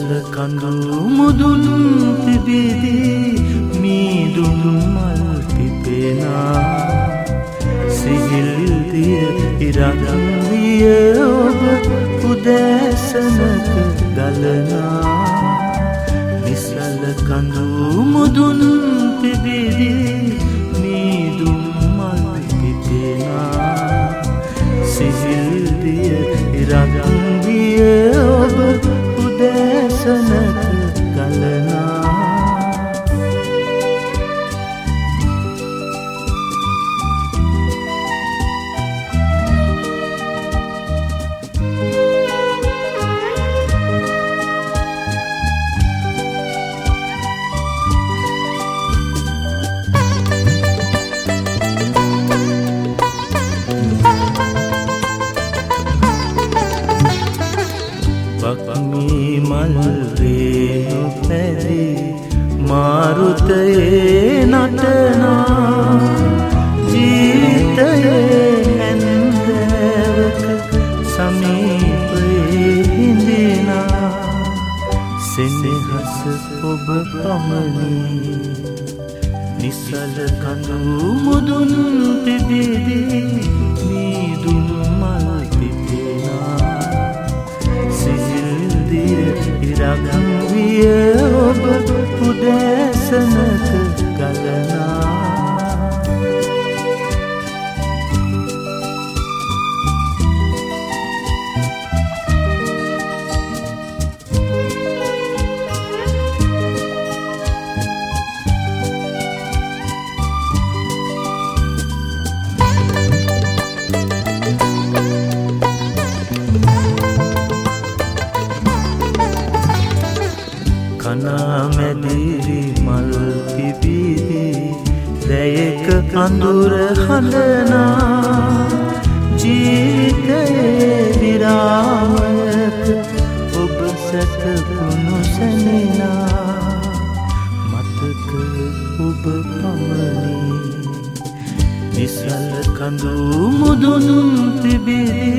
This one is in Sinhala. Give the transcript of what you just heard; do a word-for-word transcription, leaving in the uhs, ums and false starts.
නිසල කඳු මුදුන් පිබිදී මීදුම් මල් පිපෙනා සිහිල් දිය ඉරගම් විය ඔබ උදෑසනක ගලනා නිසල කඳු මුදුන් පිබිදී මීදුම් මල් පිපෙනා සිහිල් දිය ඉරගම් විය ඔබ උදෑසනක ගලනා බක්මී මල් රේණු පැදී මාරුතයේ නටනා ජීවිතයේ ඇන්දෑවක සමීපයේ හිඳිනා සෙනෙහස ඔබ පමණි නිසල කඳු මුදුන් පිබිදී මීදුම් මල් පිපෙනා ඉරගම් විය ඔබ උදෑසනක ගලනා කනාමැදිරි මල් පිබිදී දැයක අඳුර හඬනා ජීවිතයේ විරාමයක ඔබ සැතපුණු සැනිනා මතක ඔබ පමණි නිසල කඳු මුදුන් පිබිදී